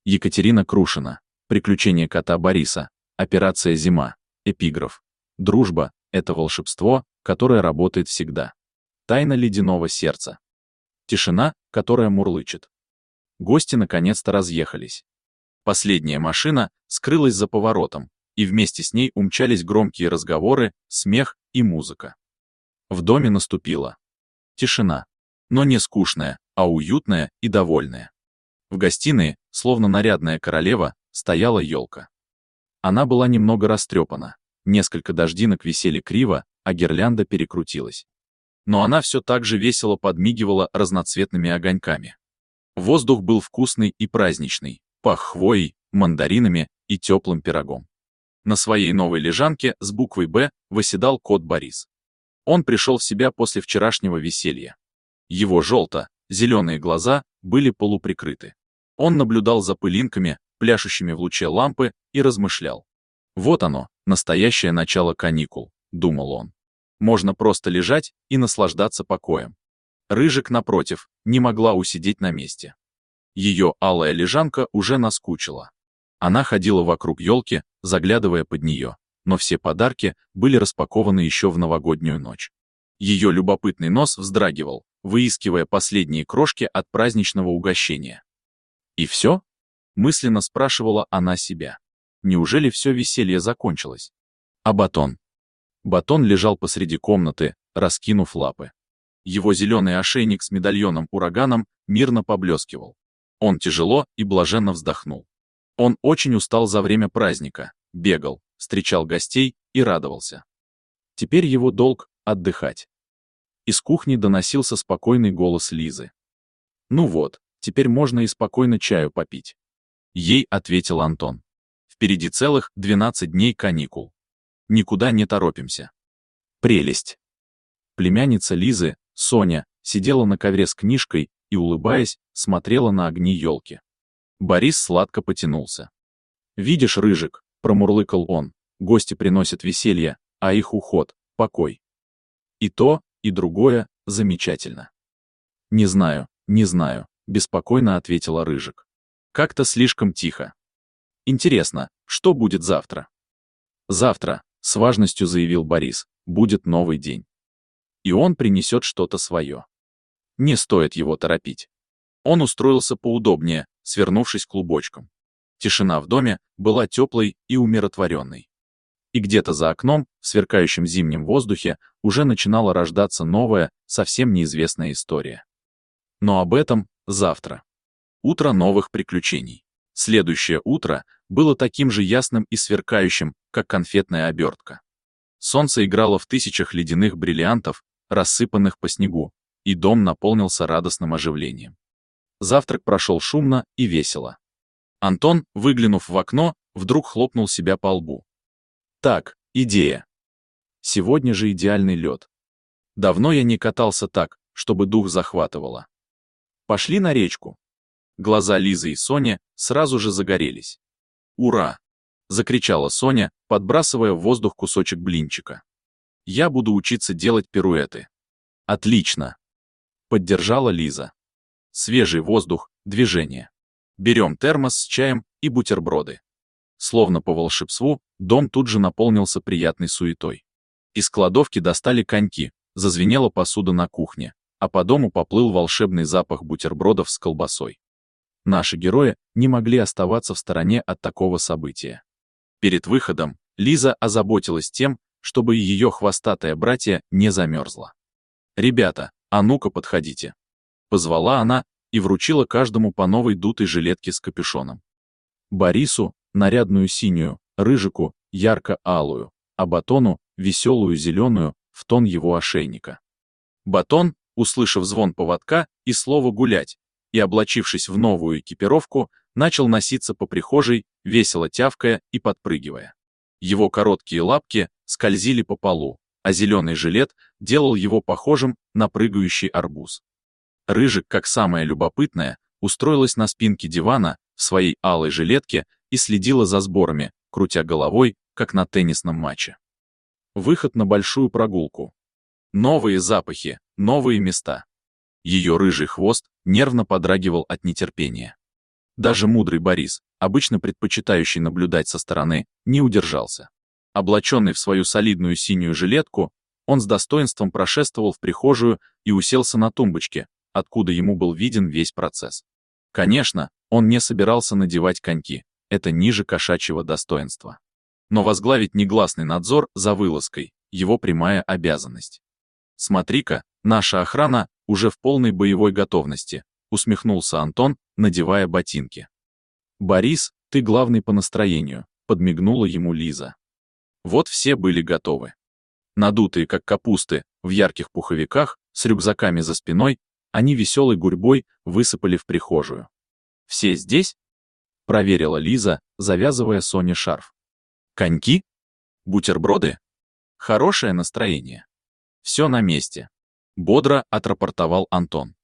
Екатерина Крушина. Приключения кота Бориса. Операция «Зима». Эпиграф. Дружба — это волшебство, которое работает всегда. Тайна ледяного сердца. Тишина, которая мурлычет. Гости наконец-то разъехались. Последняя машина скрылась за поворотом, и вместе с ней умчались громкие разговоры, смех и музыка. В доме наступила тишина, но не скучная, а уютная и довольная. В гостиной, словно нарядная королева, стояла елка. Она была немного растрепана, несколько дождинок висели криво, а гирлянда перекрутилась. Но она все так же весело подмигивала разноцветными огоньками. Воздух был вкусный и праздничный, пах хвоей, мандаринами и теплым пирогом. На своей новой лежанке с буквой «Б» восседал кот Борис. Он пришел в себя после вчерашнего веселья. Его желто-зеленые глаза были полуприкрыты. Он наблюдал за пылинками, пляшущими в луче лампы, и размышлял. «Вот оно, настоящее начало каникул», — думал он. «Можно просто лежать и наслаждаться покоем». Рыжик, напротив, не могла усидеть на месте. Ее алая лежанка уже наскучила. Она ходила вокруг елки, заглядывая под нее, но все подарки были распакованы еще в новогоднюю ночь. Ее любопытный нос вздрагивал, выискивая последние крошки от праздничного угощения. «И все?» — мысленно спрашивала она себя. Неужели все веселье закончилось? А батон? Батон лежал посреди комнаты, раскинув лапы. Его зеленый ошейник с медальоном-ураганом мирно поблескивал. Он тяжело и блаженно вздохнул. Он очень устал за время праздника, бегал, встречал гостей и радовался. Теперь его долг — отдыхать. Из кухни доносился спокойный голос Лизы. «Ну вот, теперь можно и спокойно чаю попить». Ей ответил Антон. «Впереди целых 12 дней каникул. Никуда не торопимся». Прелесть. Племянница Лизы, Соня, сидела на ковре с книжкой и, улыбаясь, смотрела на огни елки. Борис сладко потянулся. «Видишь, Рыжик», — промурлыкал он, — «гости приносят веселье, а их уход — покой. И то, и другое замечательно». «Не знаю, не знаю», — беспокойно ответила Рыжик. «Как-то слишком тихо. Интересно, что будет завтра?» «Завтра», — с важностью заявил Борис, — «будет новый день. И он принесет что-то свое. Не стоит его торопить». Он устроился поудобнее, свернувшись клубочком. Тишина в доме была теплой и умиротворенной. И где-то за окном, в сверкающем зимнем воздухе, уже начинала рождаться новая, совсем неизвестная история. Но об этом завтра. Утро новых приключений. Следующее утро было таким же ясным и сверкающим, как конфетная обертка. Солнце играло в тысячах ледяных бриллиантов, рассыпанных по снегу, и дом наполнился радостным оживлением. Завтрак прошел шумно и весело. Антон, выглянув в окно, вдруг хлопнул себя по лбу. «Так, идея. Сегодня же идеальный лед. Давно я не катался так, чтобы дух захватывало. Пошли на речку». Глаза Лизы и Сони сразу же загорелись. «Ура!» — закричала Соня, подбрасывая в воздух кусочек блинчика. «Я буду учиться делать пируэты». «Отлично!» — поддержала Лиза. Свежий воздух, движение. Берем термос с чаем и бутерброды. Словно по волшебству, дом тут же наполнился приятной суетой. Из кладовки достали коньки, зазвенела посуда на кухне, а по дому поплыл волшебный запах бутербродов с колбасой. Наши герои не могли оставаться в стороне от такого события. Перед выходом Лиза озаботилась тем, чтобы ее хвостатое братья не замерзло. «Ребята, а ну-ка подходите!» Позвала она и вручила каждому по новой дутой жилетке с капюшоном. Борису — нарядную синюю, Рыжику — ярко-алую, а Батону — веселую зеленую, в тон его ошейника. Батон, услышав звон поводка и слово «гулять», и, облачившись в новую экипировку, начал носиться по прихожей, весело тявкая и подпрыгивая. Его короткие лапки скользили по полу, а зеленый жилет делал его похожим на прыгающий арбуз. Рыжик, как самая любопытная, устроилась на спинке дивана в своей алой жилетке и следила за сборами, крутя головой, как на теннисном матче. Выход на большую прогулку. Новые запахи, новые места. Ее рыжий хвост нервно подрагивал от нетерпения. Даже мудрый Борис, обычно предпочитающий наблюдать со стороны, не удержался. Облаченный в свою солидную синюю жилетку, он с достоинством прошествовал в прихожую и уселся на тумбочке, откуда ему был виден весь процесс. Конечно, он не собирался надевать коньки, это ниже кошачьего достоинства. Но возглавить негласный надзор за вылазкой – его прямая обязанность. «Смотри-ка, наша охрана уже в полной боевой готовности», – усмехнулся Антон, надевая ботинки. «Борис, ты главный по настроению», – подмигнула ему Лиза. Вот все были готовы. Надутые, как капусты, в ярких пуховиках, с рюкзаками за спиной, они веселой гурьбой высыпали в прихожую. «Все здесь?» — проверила Лиза, завязывая Соне шарф. «Коньки? Бутерброды? Хорошее настроение. Все на месте», — бодро отрапортовал Антон.